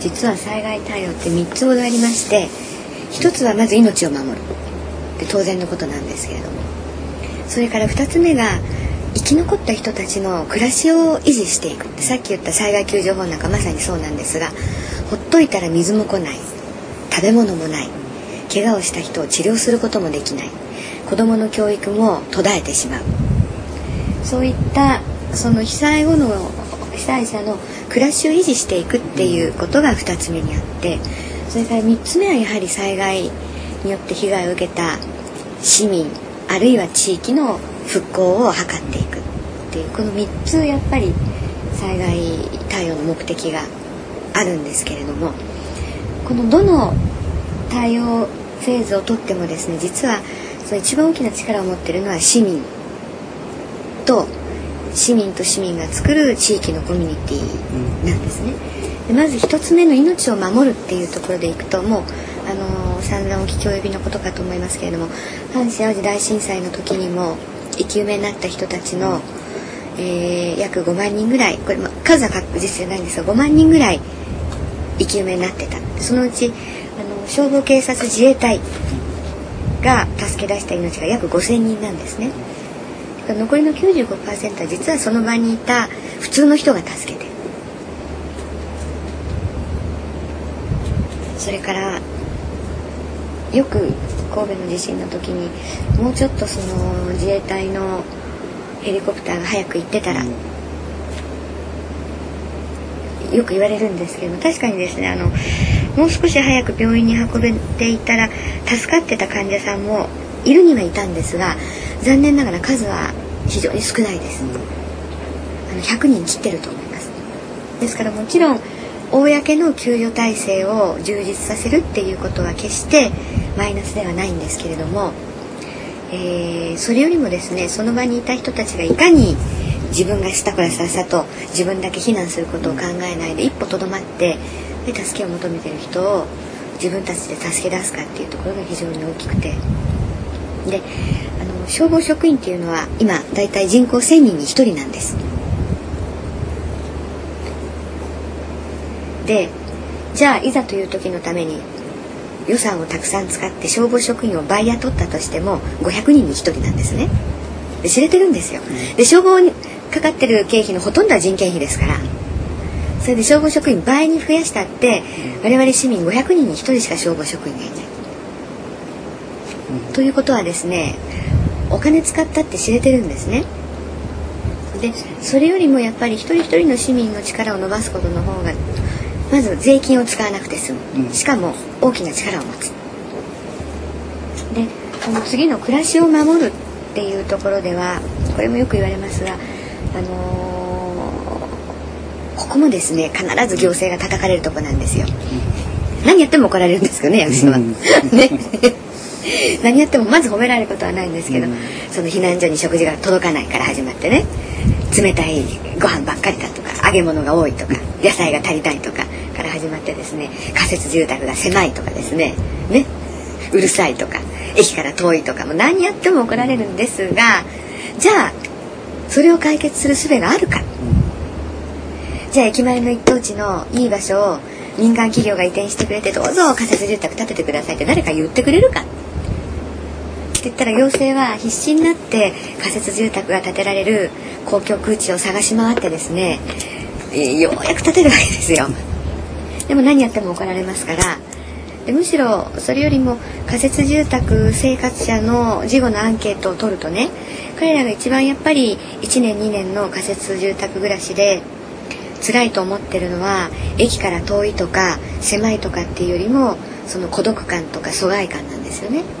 実は災害対応って3つほどありまして、1つはまず命を守るで当然のことなんですけれども、それから2つ目が生き残った人たちの暮らしを維持していく。さっき言った災害救助法なんかまさにそうなんですが、ほっといたら水も来ない、食べ物もない、怪我をした人を治療することもできない、子どもの教育も途絶えてしまう、そういったその被災後の被災者の暮らしを維持していくっていうことが2つ目にあって、それから3つ目はやはり災害によって被害を受けた市民あるいは地域の復興を図っていくっていう、この3つやっぱり災害対応の目的があるんですけれども、このどの対応フェーズをとってもですね、実はその一番大きな力を持っているのは市民と市民が作る地域のコミュニティなんですね。でまず一つ目の命を守るっていうところでいくと、もう散々お聞き及びのことかと思いますけれども、阪神・淡路大震災の時にも生き埋めになった人たちの、約5万人ぐらい、これ数は確実じゃないんですが5万人ぐらい生き埋めになってた。そのうち消防警察自衛隊が助け出した命が約5000人なんですね。残りの 95% は実はその場にいた普通の人が助けて、それからよく神戸の地震の時にもうちょっとその自衛隊のヘリコプターが早く行ってたら、よく言われるんですけども、確かにですね、もう少し早く病院に運べていたら助かってた患者さんもいるにはいたんですが、残念ながら数は非常に少ないです。100人切ってると思います。ですからもちろん公の救助体制を充実させるっていうことは決してマイナスではないんですけれども、それよりもですね、その場にいた人たちがいかに自分がしたからさっさと自分だけ避難することを考えないで一歩とどまってで助けを求めている人を自分たちで助け出すかっていうところが非常に大きくて、で消防職員っていうのは今だいたい人口1000人に1人なんです。でじゃあいざという時のために予算をたくさん使って消防職員を倍雇ったとしても500人に1人なんですね。で知れてるんですよ。で消防にかかってる経費のほとんどは人件費ですから、それで消防職員倍に増やしたって我々市民500人に1人しか消防職員がいない、ということはですね、お金使ったって知れてるんですね。でそれよりもやっぱり一人一人の市民の力を伸ばすことの方がまず税金を使わなくて済む、しかも大きな力を持つ。でこの次の暮らしを守るっていうところではこれもよく言われますが、ここもですね必ず行政が叩かれるとこなんですよ。何やっても怒られるんですけどね、役所はね何やってもまず褒められることはないんですけど、その避難所に食事が届かないから始まってね、冷たいご飯ばっかりだとか揚げ物が多いとか野菜が足りないとかから始まってですね、仮設住宅が狭いとかですね、うるさいとか駅から遠いとかも何やっても怒られるんですが、じゃあそれを解決する術があるか、じゃあ駅前の一等地のいい場所を民間企業が移転してくれてどうぞ仮設住宅建ててくださいって誰か言ってくれるかって言ったら、行政は必死になって仮設住宅が建てられる公共空地を探し回ってですね、ようやく建てるわけですよ。でも何やっても怒られますから、でむしろそれよりも仮設住宅生活者の事後のアンケートを取るとね、彼らが一番やっぱり1年2年の仮設住宅暮らしで辛いと思ってるのは駅から遠いとか狭いとかっていうよりもその孤独感とか疎外感なんですよね。